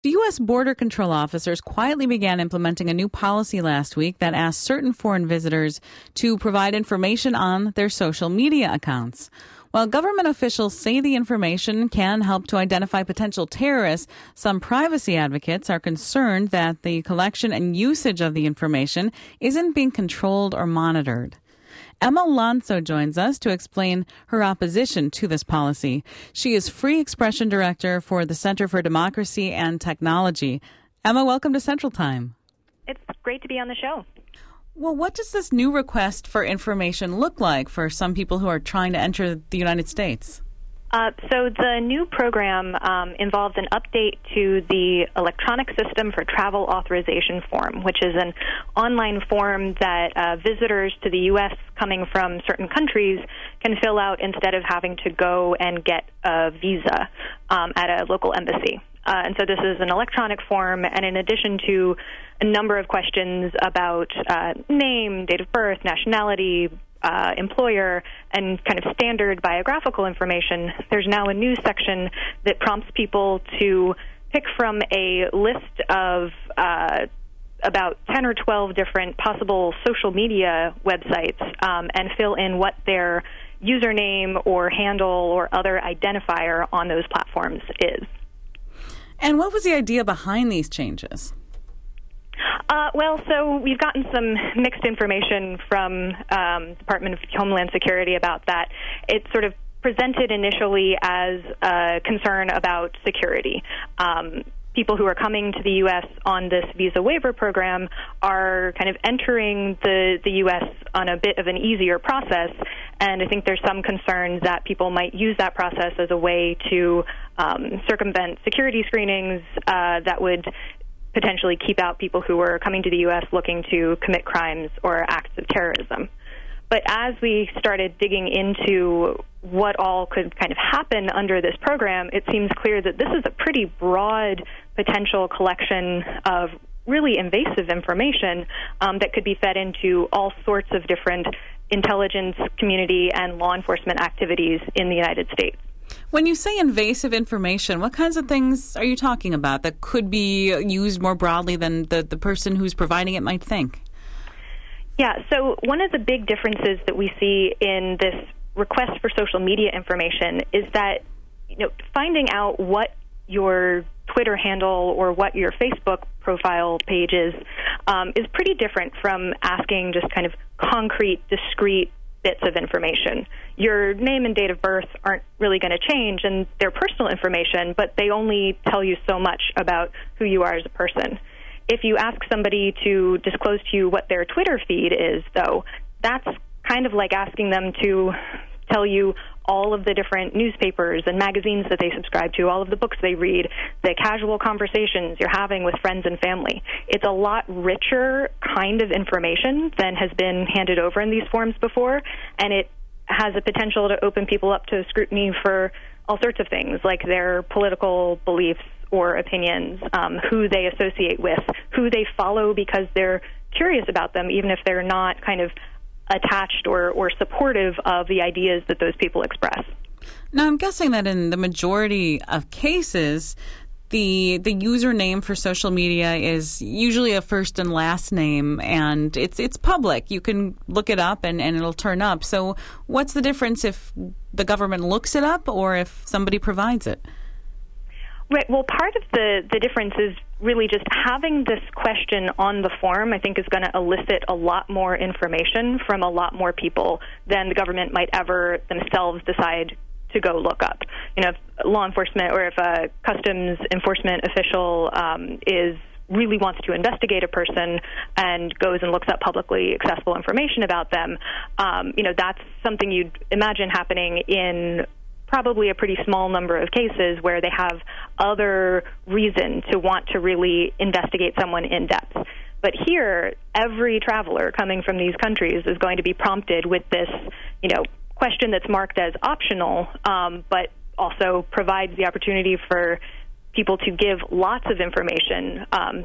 The U.S. Border Control officers quietly began implementing a new policy last week that asked certain foreign visitors to provide information on their social media accounts. While government officials say the information can help to identify potential terrorists, some privacy advocates are concerned that the collection and usage of the information isn't being controlled or monitored. Emma Lanzo joins us to explain her opposition to this policy. She is Free Expression Director for the Center for Democracy and Technology. Emma, welcome to Central Time. It's great to be on the show. Well, what does this new request for information look like for some people who are trying to enter the United States? So the new program involves an update to the electronic system for travel authorization form, which is an online form that visitors to the U.S. coming from certain countries can fill out instead of having to go and get a visa at a local embassy. And so this is an electronic form, and in addition to a number of questions about name, date of birth, nationality, employer, and kind of standard biographical information, there's now a new section that prompts people to pick from a list of about 10 or 12 different possible social media websites and fill in what their username or handle or other identifier on those platforms is. And what was the idea behind these changes? So we've gotten some mixed information from Department of Homeland Security about that. It's sort of presented initially as a concern about security. People who are coming to the U.S. on this visa waiver program are kind of entering the U.S. on a bit of an easier process, and I think there's some concerns that people might use that process as a way to circumvent security screenings that would potentially keep out people who are coming to the U.S. looking to commit crimes or acts of terrorism. But as we started digging into what all could kind of happen under this program, it seems clear that this is a pretty broad potential collection of really invasive information that could be fed into all sorts of different intelligence community and law enforcement activities in the United States. When you say invasive information, what kinds of things are you talking about that could be used more broadly than the person who's providing it might think? Yeah, so one of the big differences that we see in this request for social media information is that, finding out what your Twitter handle or what your Facebook profile page is pretty different from asking just kind of concrete, discrete bits of information. Your name and date of birth aren't really going to change, and they're personal information, but they only tell you so much about who you are as a person. If you ask somebody to disclose to you what their Twitter feed is, though, that's kind of like asking them to tell you all of the different newspapers and magazines that they subscribe to, all of the books they read, the casual conversations you're having with friends and family. It's a lot richer kind of information than has been handed over in these forms before, and it has a potential to open people up to scrutiny for all sorts of things, like their political beliefs or opinions, who they associate with, who they follow because they're curious about them, even if they're not kind of attached or supportive of the ideas that those people express. Now, I'm guessing that in the majority of cases, the username for social media is usually a first and last name, and it's public. You can look it up and it'll turn up. So what's the difference if the government looks it up or if somebody provides it? Right. Well, part of the difference is really just having this question on the form, I think, is going to elicit a lot more information from a lot more people than the government might ever themselves decide to go look up. If law enforcement or if a customs enforcement official really wants to investigate a person and goes and looks up publicly accessible information about them, that's something you'd imagine happening in probably a pretty small number of cases where they have other reason to want to really investigate someone in depth. But here, every traveler coming from these countries is going to be prompted with this, question that's marked as optional, but also provides the opportunity for people to give lots of information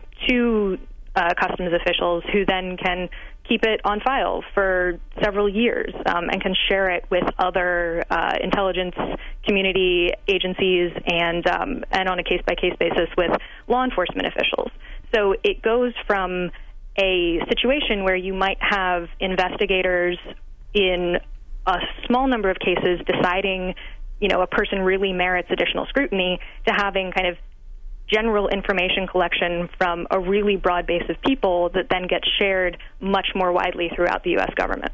to customs officials who then can keep it on file for several years and can share it with other intelligence community agencies and on a case-by-case basis with law enforcement officials. So it goes from a situation where you might have investigators in a small number of cases deciding, a person really merits additional scrutiny, to having kind of general information collection from a really broad base of people that then gets shared much more widely throughout the U.S. government.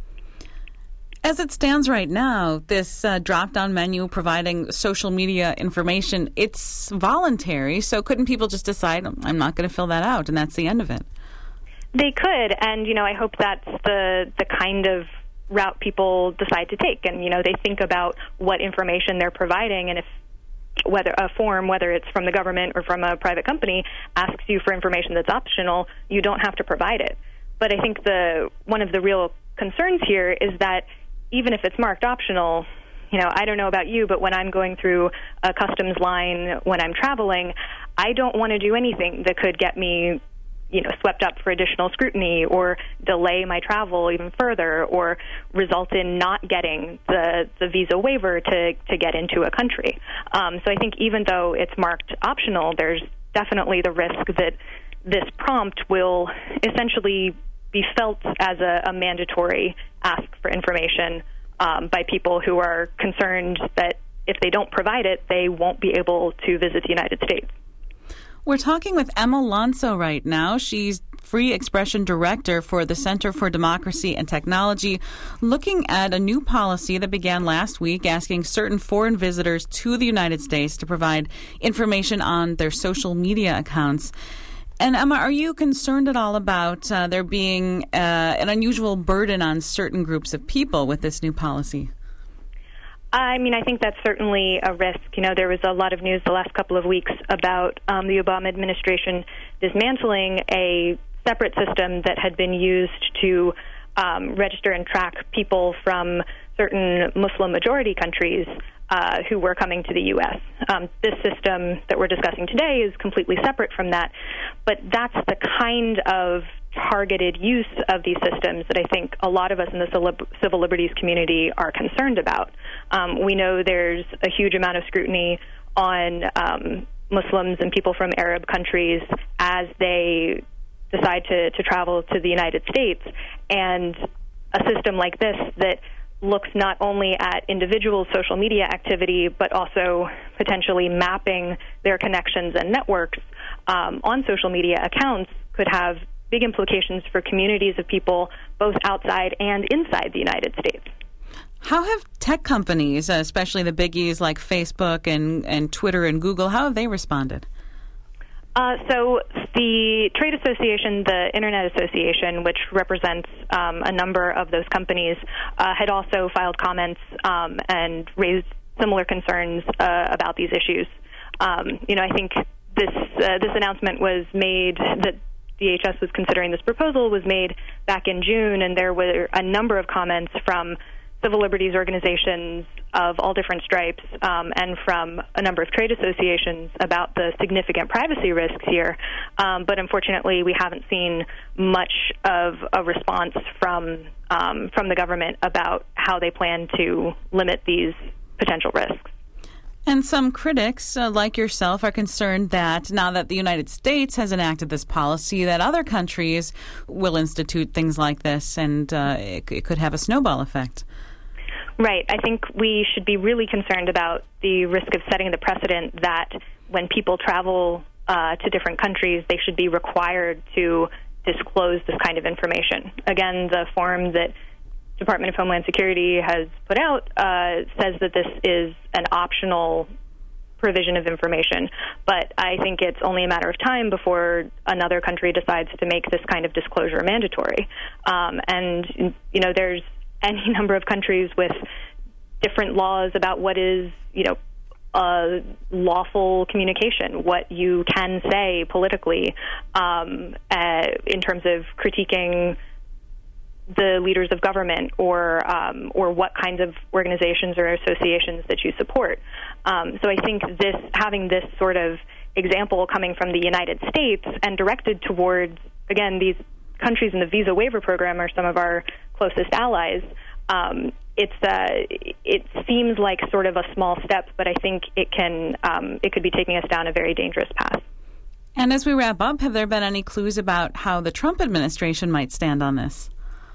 As it stands right now, this drop-down menu providing social media information, it's voluntary, so couldn't people just decide, I'm not going to fill that out, and that's the end of it? They could, and, I hope that's the kind of route people decide to take. And, they think about what information they're providing, and if whether it's from the government or from a private company, asks you for information that's optional, you don't have to provide it. But I think one of the real concerns here is that even if it's marked optional, I don't know about you, but when I'm going through a customs line when I'm traveling, I don't want to do anything that could get me, swept up for additional scrutiny or delay my travel even further or result in not getting the visa waiver to get into a country. So I think even though it's marked optional, there's definitely the risk that this prompt will essentially be felt as a mandatory ask for information by people who are concerned that if they don't provide it, they won't be able to visit the United States. We're talking with Emma Lanzo right now. She's Free Expression Director for the Center for Democracy and Technology, looking at a new policy that began last week asking certain foreign visitors to the United States to provide information on their social media accounts. And Emma, are you concerned at all about there being an unusual burden on certain groups of people with this new policy? I think that's certainly a risk. There was a lot of news the last couple of weeks about the Obama administration dismantling a separate system that had been used to register and track people from certain Muslim-majority countries who were coming to the U.S. This system that we're discussing today is completely separate from that, but that's the kind of targeted use of these systems that I think a lot of us in the civil liberties community are concerned about. We know there's a huge amount of scrutiny on Muslims and people from Arab countries as they decide to travel to the United States, and a system like this that looks not only at individual social media activity, but also potentially mapping their connections and networks on social media accounts could have big implications for communities of people both outside and inside the United States. How have tech companies, especially the biggies like Facebook and Twitter and Google, how have they responded? So the trade association, the Internet Association, which represents a number of those companies, had also filed comments and raised similar concerns about these issues. I think this announcement was made that DHS was considering this proposal was made back in June, and there were a number of comments from civil liberties organizations of all different stripes and from a number of trade associations about the significant privacy risks here. But unfortunately, we haven't seen much of a response from the government about how they plan to limit these potential risks. And some critics, like yourself, are concerned that now that the United States has enacted this policy, that other countries will institute things like this, and it could have a snowball effect. Right. I think we should be really concerned about the risk of setting the precedent that when people travel to different countries, they should be required to disclose this kind of information. Again, the form that Department of Homeland Security has put out says that this is an optional provision of information, but I think it's only a matter of time before another country decides to make this kind of disclosure mandatory. There's any number of countries with different laws about what is, lawful communication, what you can say politically in terms of critiquing the leaders of government or what kinds of organizations or associations that you support. So I think having this sort of example coming from the United States and directed towards, again, these countries in the visa waiver program are some of our closest allies. It seems like sort of a small step, but I think it could be taking us down a very dangerous path. And as we wrap up, have there been any clues about how the Trump administration might stand on this?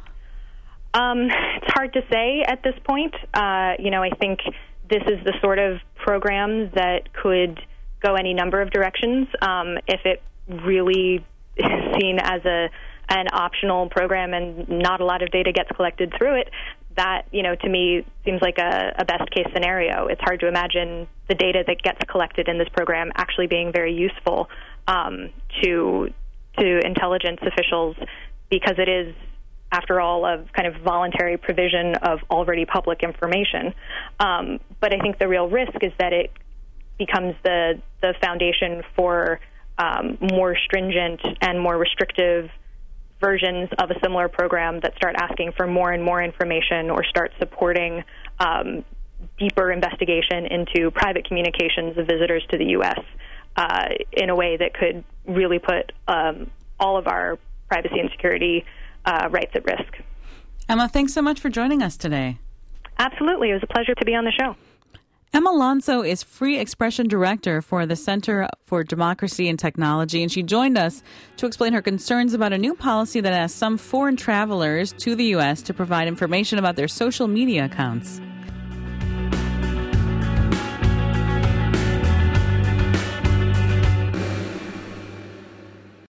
It's hard to say at this point. I think this is the sort of program that could go any number of directions. If it really is seen as an optional program and not a lot of data gets collected through it, that, to me, seems like a best-case scenario. It's hard to imagine the data that gets collected in this program actually being very useful to intelligence officials, because it is, after all, a kind of voluntary provision of already public information. But I think the real risk is that it becomes the foundation for more stringent and more restrictive versions of a similar program that start asking for more and more information or start supporting deeper investigation into private communications of visitors to the U.S. In a way that could really put all of our privacy and security rights at risk. Emma, thanks so much for joining us today. Absolutely. It was a pleasure to be on the show. Emma Lanzo is Free Expression Director for the Center for Democracy and Technology, and she joined us to explain her concerns about a new policy that asks some foreign travelers to the U.S. to provide information about their social media accounts.